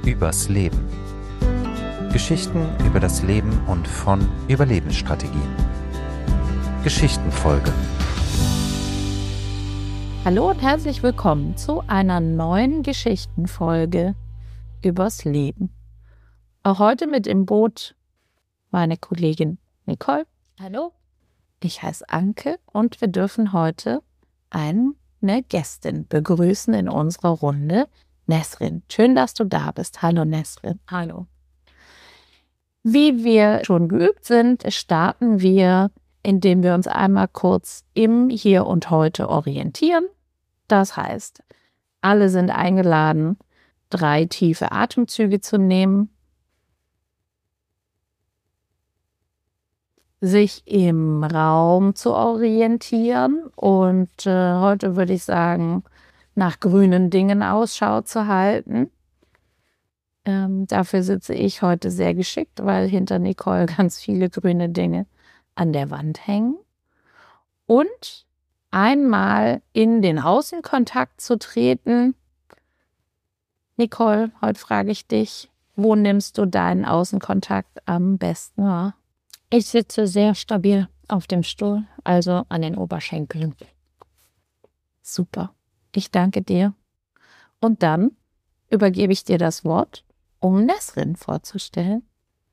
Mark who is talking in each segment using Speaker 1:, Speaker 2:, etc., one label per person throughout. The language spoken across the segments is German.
Speaker 1: übers Leben. Geschichten über das Leben und von Überlebensstrategien. Geschichtenfolge.
Speaker 2: Hallo und herzlich willkommen zu einer neuen Geschichtenfolge übers Leben. Auch heute mit im Boot meine Kollegin Nicole.
Speaker 3: Hallo.
Speaker 2: Ich heiße Anke und wir dürfen heute eine Gästin begrüßen in unserer Runde, Nesrin. Schön, dass du da bist. Hallo Nesrin.
Speaker 3: Hallo.
Speaker 2: Wie wir schon geübt sind, starten wir, indem wir uns einmal kurz im Hier und Heute orientieren. Das heißt, alle sind eingeladen, 3 tiefe Atemzüge zu nehmen, sich im Raum zu orientieren und heute würde ich sagen, nach grünen Dingen Ausschau zu halten. Dafür sitze ich heute sehr geschickt, weil hinter Nicole ganz viele grüne Dinge an der Wand hängen. Und einmal in den Außenkontakt zu treten. Nicole, heute frage ich dich, wo nimmst du deinen Außenkontakt am besten wahr?
Speaker 3: Ich sitze sehr stabil auf dem Stuhl, also an den Oberschenkeln.
Speaker 2: Super, ich danke dir. Und dann übergebe ich dir das Wort, um Nesrin vorzustellen.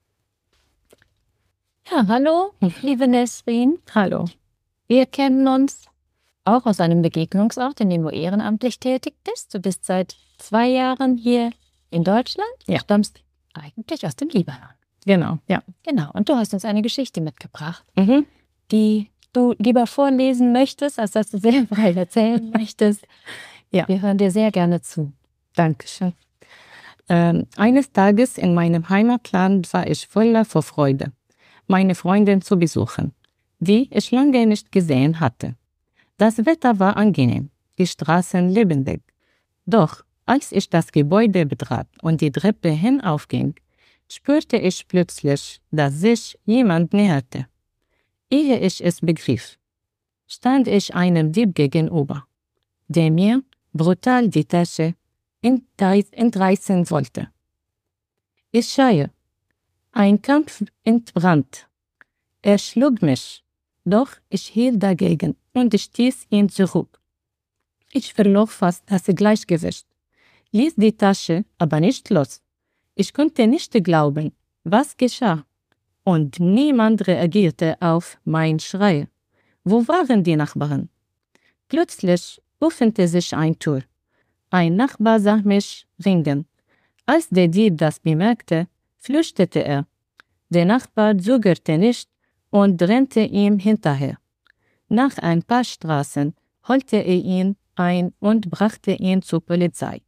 Speaker 3: Ja, hallo, liebe Nesrin.
Speaker 2: Hallo.
Speaker 3: Wir kennen uns auch aus einem Begegnungsort, in dem du ehrenamtlich tätig bist. Du bist seit 2 Jahren hier in Deutschland.
Speaker 2: Ja.
Speaker 3: Du stammst eigentlich aus dem Libanon.
Speaker 2: Genau, ja.
Speaker 3: Genau, und du hast uns eine Geschichte mitgebracht, die du lieber vorlesen möchtest, als dass du sehr frei erzählen möchtest.
Speaker 4: Ja.
Speaker 3: Wir hören dir sehr gerne zu.
Speaker 4: Dankeschön. Eines Tages in meinem Heimatland war ich voller Vorfreude, meine Freundin zu besuchen, die ich lange nicht gesehen hatte. Das Wetter war angenehm, die Straßen lebendig. Doch als ich das Gebäude betrat und die Treppe hinaufging, spürte ich plötzlich, dass sich jemand näherte. Ehe ich es begriff, stand ich einem Dieb gegenüber, der mir brutal die Tasche entreißen wollte. Ich schrie. Ein Kampf entbrannt. Er schlug mich, doch ich hielt dagegen und stieß ihn zurück. Ich verlor fast das Gleichgewicht, ließ die Tasche aber nicht los. Ich konnte nicht glauben, was geschah, und niemand reagierte auf mein Schrei. Wo waren die Nachbarn? Plötzlich öffnete sich ein Tür. Ein Nachbar sah mich ringen. Als der Dieb das bemerkte, flüchtete er. Der Nachbar zögerte nicht und rannte ihm hinterher. Nach ein paar Straßen holte er ihn ein und brachte ihn zur Polizei.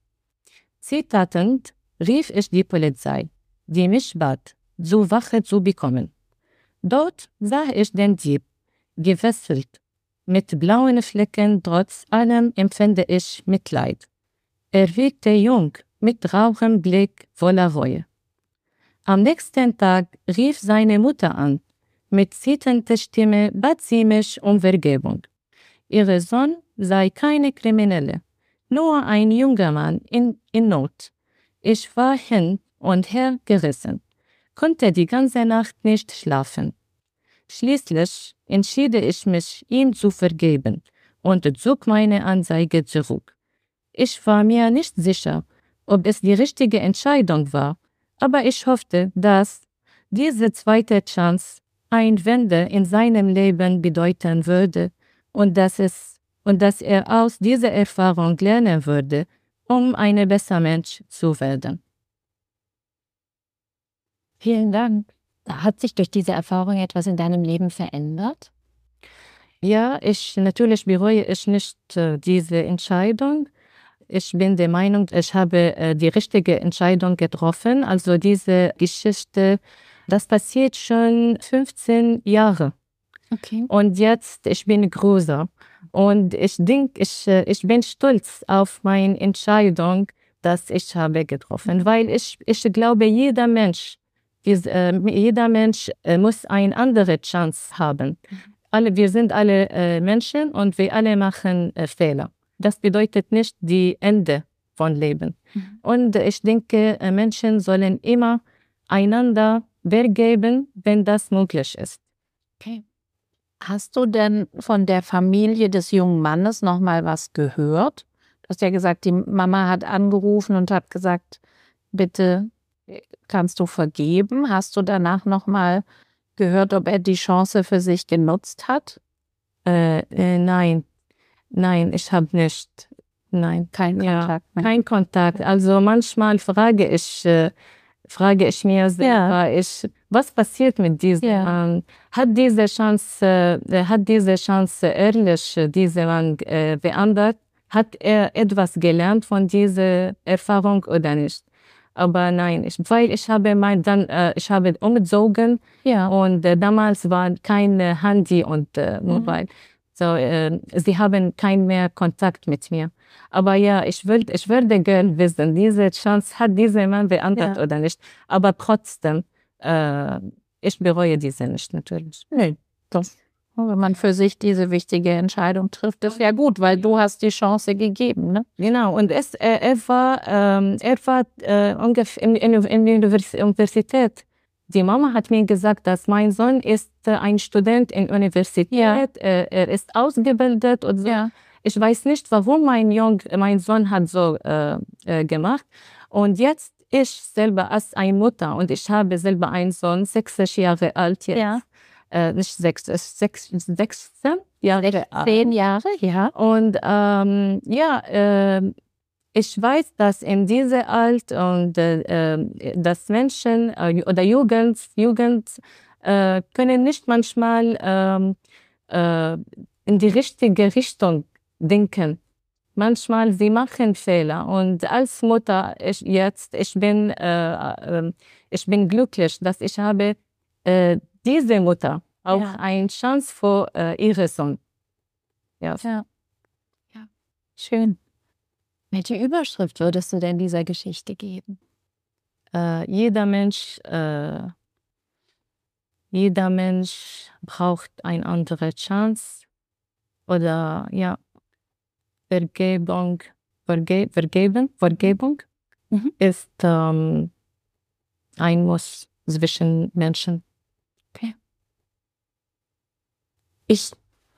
Speaker 4: Zitternd rief ich die Polizei, die mich bat, zur Wache zu bekommen. Dort sah ich den Dieb, gefesselt. Mit blauen Flecken trotz allem empfinde ich Mitleid. Er wirkte jung, mit rauem Blick voller Reue. Am nächsten Tag rief seine Mutter an. Mit zitternder Stimme bat sie mich um Vergebung. Ihr Sohn sei keine Kriminelle, nur ein junger Mann in Not. Ich war hin und her gerissen, konnte die ganze Nacht nicht schlafen. Schließlich entschied ich mich, ihm zu vergeben und zog meine Anzeige zurück. Ich war mir nicht sicher, ob es die richtige Entscheidung war, aber ich hoffte, dass diese zweite Chance eine Wende in seinem Leben bedeuten würde und dass er aus dieser Erfahrung lernen würde, um ein besserer Mensch zu werden.
Speaker 3: Vielen Dank. Hat sich durch diese Erfahrung etwas in deinem Leben verändert?
Speaker 4: Ja, natürlich bereue ich nicht diese Entscheidung. Ich bin der Meinung, ich habe die richtige Entscheidung getroffen. Also diese Geschichte, das passiert schon 15 Jahre.
Speaker 3: Okay.
Speaker 4: Und jetzt, ich bin größer. Und ich denke, ich bin stolz auf meine Entscheidung, dass ich habe getroffen. Weil ich glaube, jeder Mensch muss eine andere Chance haben. Wir sind alle Menschen und wir alle machen Fehler. Das bedeutet nicht die Ende von Leben. Und ich denke, Menschen sollen immer einander vergeben, wenn das möglich ist.
Speaker 2: Okay. Hast du denn von der Familie des jungen Mannes noch mal was gehört? Du hast ja gesagt, die Mama hat angerufen und hat gesagt, bitte kannst du vergeben. Hast du danach noch mal gehört, ob er die Chance für sich genutzt hat?
Speaker 4: Nein, ich habe nicht. Nein,
Speaker 2: Kein Kontakt. Ne?
Speaker 4: kein Kontakt. Also manchmal frage ich mir selber, was passiert mit diesem Mann? Hat diese Chance ehrlich diese Mann beandert? Hat er etwas gelernt von dieser Erfahrung oder nicht? Aber nein, weil ich habe umgezogen und damals war kein Handy und Mobile. So, sie haben keinen mehr Kontakt mit mir. Aber ja, ich würde gerne wissen, diese Chance hat dieser Mann beantwortet oder nicht. Aber trotzdem, ich bereue diese nicht natürlich.
Speaker 2: Nee, das. Wenn man für sich diese wichtige Entscheidung trifft, ist ja gut, weil du hast die Chance gegeben, ne?
Speaker 4: Genau, und er war ungefähr in der Universität. Die Mama hat mir gesagt, dass mein Sohn ist ein Student in der Universität, er ist ausgebildet und so. Ja. Ich weiß nicht, warum mein Sohn hat so gemacht. Und jetzt ich selber als eine Mutter und ich habe selber einen Sohn, 6 Jahre alt jetzt. Ja. Nicht 16 Jahre alt.
Speaker 2: 10 Jahre, ja.
Speaker 4: Und ich weiß, dass in dieser Alter und dass Menschen oder Jugend können nicht manchmal in die richtige Richtung denken. Manchmal sie machen Fehler und als Mutter ich bin glücklich, dass ich habe diese Mutter auch eine Chance für ihren Sohn.
Speaker 2: Ja. Schön.
Speaker 3: Welche Überschrift würdest du denn dieser Geschichte geben?
Speaker 4: Jeder Mensch braucht eine andere Chance oder Vergebung ist ein Muss zwischen Menschen.
Speaker 2: Okay. Ich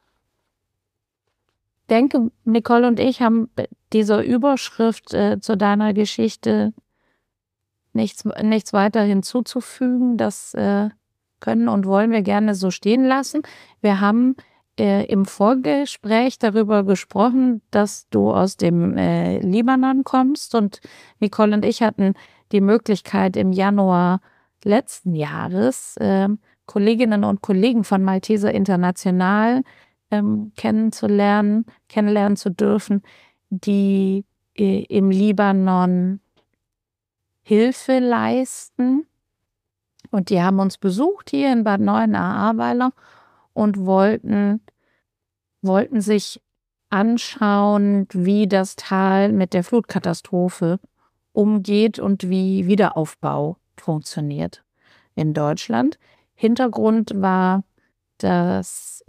Speaker 2: denke, Nicole und ich haben dieser Überschrift zu deiner Geschichte nichts weiter hinzuzufügen. Das können und wollen wir gerne so stehen lassen. Wir haben im Vorgespräch darüber gesprochen, dass du aus dem Libanon kommst, und Nicole und ich hatten die Möglichkeit im Januar letzten Jahres Kolleginnen und Kollegen von Malteser International kennenlernen zu dürfen, die im Libanon Hilfe leisten. Und die haben uns besucht hier in Bad Neuenahr-Ahrweiler und wollten sich anschauen, wie das Tal mit der Flutkatastrophe umgeht und wie Wiederaufbau funktioniert in Deutschland. Hintergrund war das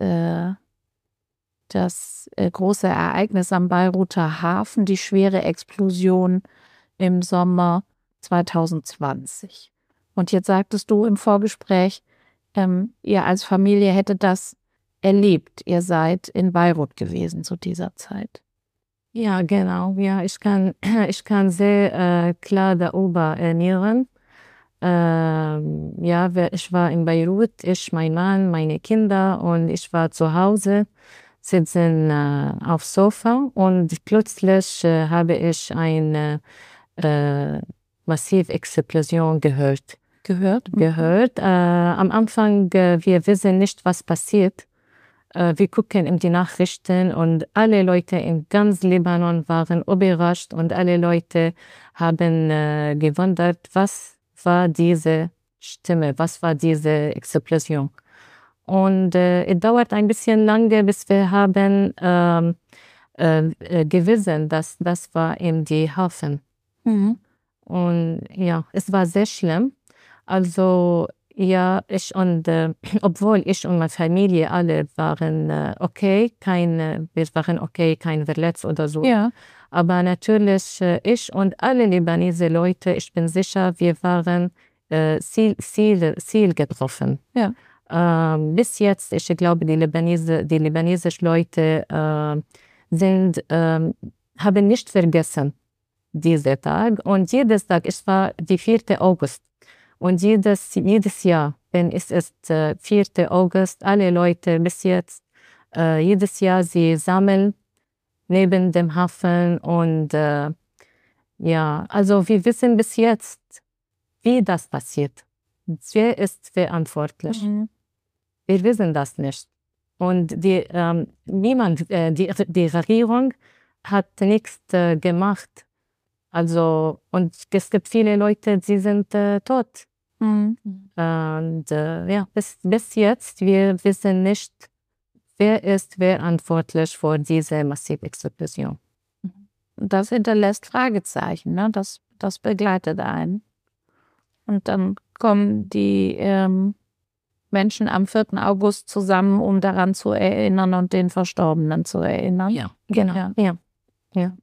Speaker 2: große Ereignis am Beiruter Hafen, die schwere Explosion im Sommer 2020. Und jetzt sagtest du im Vorgespräch, ihr als Familie hättet das erlebt. Ihr seid in Beirut gewesen zu dieser Zeit.
Speaker 4: Ja, genau. Ja, ich kann sehr klar darüber erinnern. Ich war in Beirut, mein Mann, meine Kinder, und ich war zu Hause, sitzen auf Sofa, und plötzlich habe ich eine massive Explosion gehört. Am Anfang, wir wissen nicht, was passiert. Wir gucken in die Nachrichten und alle Leute in ganz Libanon waren überrascht und alle Leute haben gewundert, was war diese Stimme, was war diese Explosion. Und es dauert ein bisschen lange, bis wir haben gewissen, dass das war in die Hafen. Und ja, es war sehr schlimm. Also Ja, obwohl ich und meine Familie alle waren okay, wir waren okay, kein verletzt oder so.
Speaker 2: Ja.
Speaker 4: Aber natürlich ich und alle libanese Leute, ich bin sicher, wir waren Ziel getroffen.
Speaker 2: Ja.
Speaker 4: Bis jetzt, ich glaube, die libanesischen Leute haben nicht vergessen diesen Tag. Und jedes Tag, es war der 4. August. Und jedes Jahr, wenn es ist 4. August, alle Leute bis jetzt, jedes Jahr, sie sammeln neben dem Hafen und ja, also wir wissen bis jetzt, wie das passiert. Wer ist verantwortlich? Wir wissen das nicht. Und die Regierung hat nichts gemacht. Also, und es gibt viele Leute, die sind tot. Und ja, bis jetzt, wir wissen nicht, wer ist verantwortlich für diese massive Explosion.
Speaker 2: Das hinterlässt Fragezeichen, ne? Das begleitet einen. Und dann kommen die Menschen am 4. August zusammen, um daran zu erinnern und den Verstorbenen zu erinnern.
Speaker 4: Ja, genau. Ja.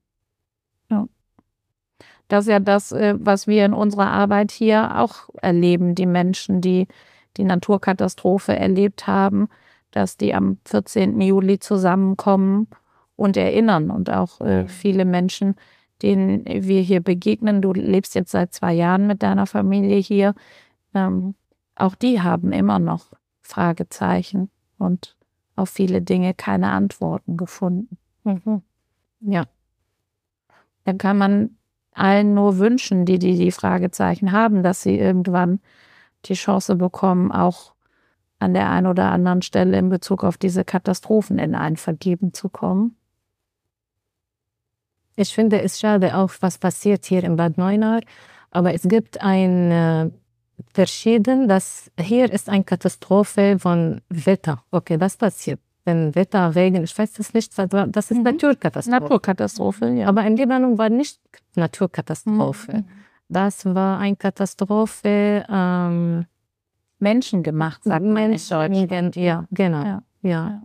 Speaker 2: Das ist ja das, was wir in unserer Arbeit hier auch erleben. Die Menschen, die die Naturkatastrophe erlebt haben, dass die am 14. Juli zusammenkommen und erinnern. Und auch viele Menschen, denen wir hier begegnen. Du lebst jetzt seit 2 Jahren mit deiner Familie hier. Auch die haben immer noch Fragezeichen und auf viele Dinge keine Antworten gefunden. Ja. Dann kann man allen nur wünschen, die Fragezeichen haben, dass sie irgendwann die Chance bekommen, auch an der einen oder anderen Stelle in Bezug auf diese Katastrophen in ein Vergeben zu kommen.
Speaker 4: Ich finde es schade auch, was passiert hier in Bad Neuenahr, aber es gibt ein Verschieden, dass hier ist eine Katastrophe von Wetter. Okay, das passiert. Wenn Wetter, Regen, ich weiß es nicht, das ist Naturkatastrophe.
Speaker 2: Naturkatastrophe, ja.
Speaker 4: Aber in Libanon war nicht Naturkatastrophe. Das war eine Katastrophe,
Speaker 2: menschengemacht, sagt man in Deutschland.
Speaker 4: Ja, genau. Ja.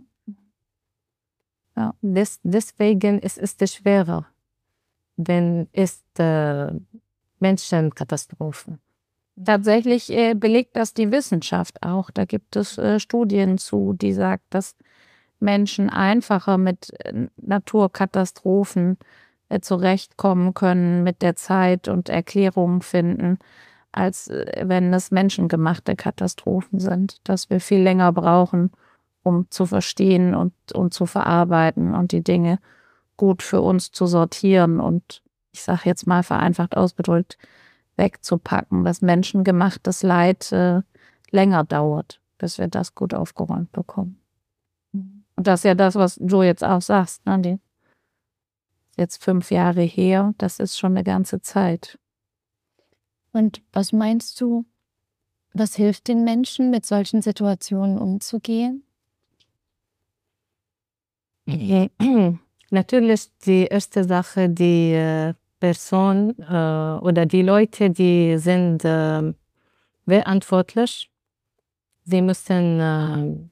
Speaker 4: Deswegen ist es schwerer, wenn es Menschenkatastrophen.
Speaker 2: Tatsächlich belegt das die Wissenschaft auch. Da gibt es Studien zu, die sagt, dass Menschen einfacher mit Naturkatastrophen zurechtkommen können mit der Zeit und Erklärungen finden, als wenn es menschengemachte Katastrophen sind. Dass wir viel länger brauchen, um zu verstehen und zu verarbeiten und die Dinge gut für uns zu sortieren und, ich sage jetzt mal vereinfacht ausgedrückt, wegzupacken, dass menschengemachtes Leid länger dauert, bis wir das gut aufgeräumt bekommen. Und das ist ja das, was du jetzt auch sagst, ne? Jetzt 5 Jahre her, das ist schon eine ganze Zeit.
Speaker 3: Und was meinst du, was hilft den Menschen, mit solchen Situationen umzugehen?
Speaker 4: Natürlich die erste Sache, die Person oder die Leute, die sind verantwortlich. Sie müssen,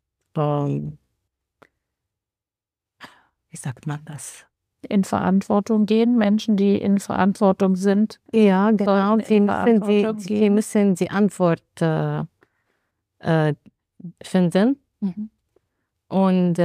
Speaker 4: wie sagt man das?
Speaker 2: In Verantwortung gehen, Menschen, die in Verantwortung sind.
Speaker 4: Ja, genau. Sie müssen die Antwort finden. Und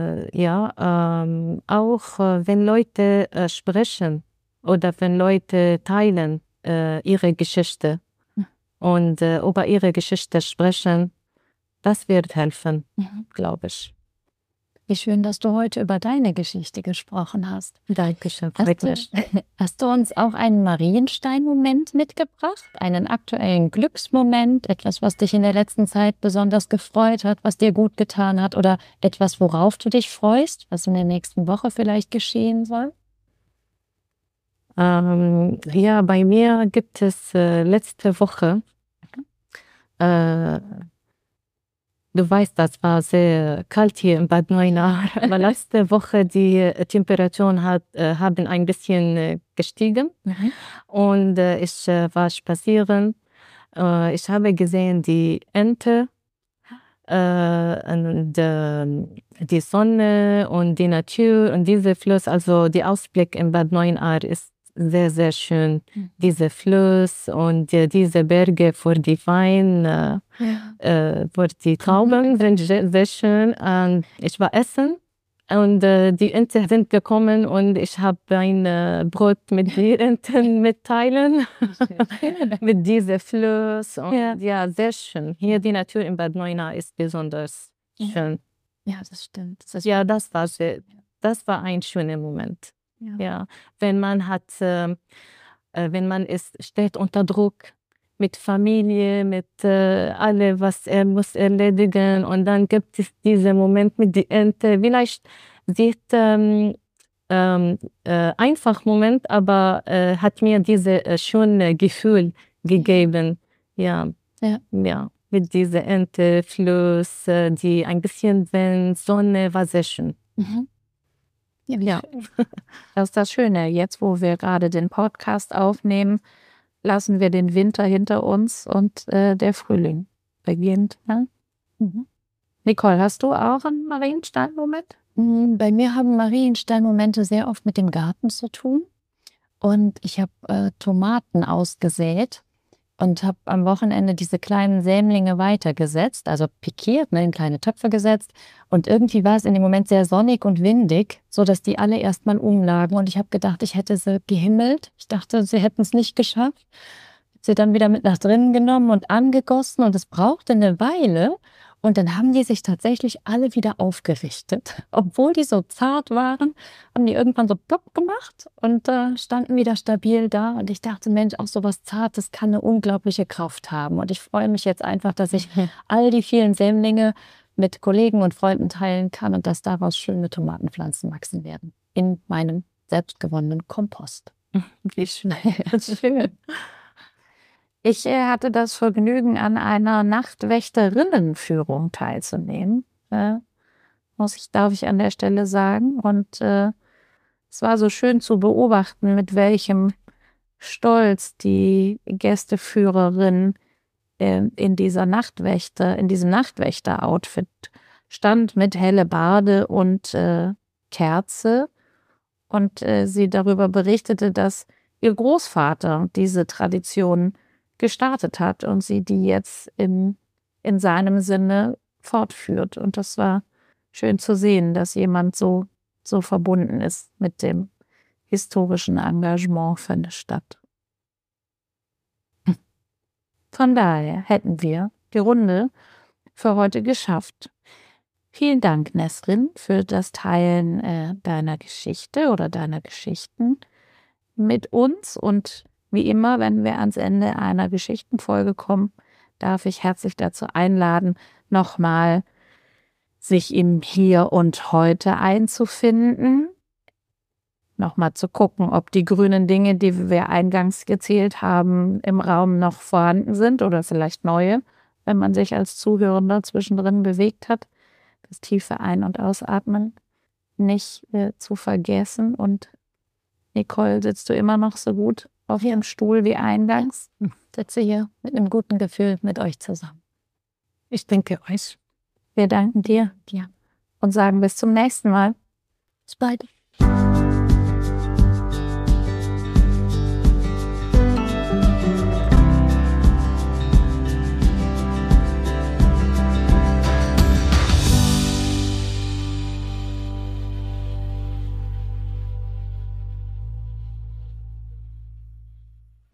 Speaker 4: auch wenn Leute sprechen oder wenn Leute teilen ihre Geschichte und über ihre Geschichte sprechen, das wird helfen, glaube ich.
Speaker 3: Wie schön, dass du heute über deine Geschichte gesprochen hast.
Speaker 4: Dankeschön.
Speaker 3: Hast du uns auch einen Marienstein-Moment mitgebracht? Einen aktuellen Glücksmoment? Etwas, was dich in der letzten Zeit besonders gefreut hat, was dir gut getan hat? Oder etwas, worauf du dich freust, was in der nächsten Woche vielleicht geschehen soll?
Speaker 4: Ja, bei mir gibt es letzte Woche, du weißt, das war sehr kalt hier in Bad Neuenahr, aber letzte Woche die Temperaturen haben ein bisschen gestiegen und ich war spazieren Ich habe gesehen die Ente und die Sonne und die Natur und dieser Fluss, also der Ausblick in Bad Neuenahr ist sehr, sehr schön. Dieser Fluss und diese Berge vor die Wein, vor die Trauben sind sehr schön. Und ich war essen und die Enten sind gekommen und ich habe ein Brot mit den Enten mitteilen. Mit diesem Fluss. Und ja, sehr schön. Hier die Natur in Bad Neuenahr ist besonders schön.
Speaker 3: Ja, das stimmt.
Speaker 4: Ja, das war ein schöner Moment. Ja, wenn man steht unter Druck mit Familie, mit allem, was er muss erledigen, und dann gibt es diesen Moment mit der Ente. Vielleicht sieht einfach Moment, aber hat mir dieses schöne Gefühl gegeben. Ja. Mit dieser Ente, Fluss, die ein bisschen Wind, Sonne, war sehr schön.
Speaker 2: Ja, das ist das Schöne. Jetzt, wo wir gerade den Podcast aufnehmen, lassen wir den Winter hinter uns und der Frühling beginnt. Ne? Nicole, hast du auch einen Marienstein-Moment?
Speaker 3: Bei mir haben Marienstein-Momente sehr oft mit dem Garten zu tun. Und ich habe Tomaten ausgesät und habe am Wochenende diese kleinen Sämlinge weitergesetzt, also pikiert, in kleine Töpfe gesetzt. Und irgendwie war es in dem Moment sehr sonnig und windig, sodass die alle erstmal umlagen. Und ich habe gedacht, ich hätte sie gehimmelt. Ich dachte, sie hätten es nicht geschafft. Ich habe sie dann wieder mit nach drinnen genommen und angegossen. Und es brauchte eine Weile. Und dann haben die sich tatsächlich alle wieder aufgerichtet. Obwohl die so zart waren, haben die irgendwann so plopp gemacht und standen wieder stabil da. Und ich dachte, Mensch, auch so was Zartes kann eine unglaubliche Kraft haben. Und ich freue mich jetzt einfach, dass ich all die vielen Sämlinge mit Kollegen und Freunden teilen kann und dass daraus schöne Tomatenpflanzen wachsen werden. In meinem selbstgewonnenen Kompost.
Speaker 2: Wie schön. Ich hatte das Vergnügen, an einer Nachtwächterinnenführung teilzunehmen, darf ich an der Stelle sagen. Und es war so schön zu beobachten, mit welchem Stolz die Gästeführerin in diesem Nachtwächter-Outfit stand, mit Hellebarde und Kerze. Und sie darüber berichtete, dass ihr Großvater diese Tradition gestartet hat und sie die jetzt in seinem Sinne fortführt. Und das war schön zu sehen, dass jemand so verbunden ist mit dem historischen Engagement für eine Stadt. Von daher hätten wir die Runde für heute geschafft. Vielen Dank, Nesrin, für das Teilen deiner Geschichte oder deiner Geschichten mit uns. Und wie immer, wenn wir ans Ende einer Geschichtenfolge kommen, darf ich herzlich dazu einladen, nochmal sich im Hier und Heute einzufinden, nochmal zu gucken, ob die grünen Dinge, die wir eingangs gezählt haben, im Raum noch vorhanden sind oder vielleicht neue, wenn man sich als Zuhörender zwischendrin bewegt hat. Das tiefe Ein- und Ausatmen nicht zu vergessen. Und Nicole, sitzt du immer noch so gut auf ihrem Stuhl wie eingangs?
Speaker 3: Ich sitze hier mit einem guten Gefühl mit euch zusammen.
Speaker 4: Ich danke euch.
Speaker 2: Wir danken dir und sagen bis zum nächsten Mal.
Speaker 3: Bis bald.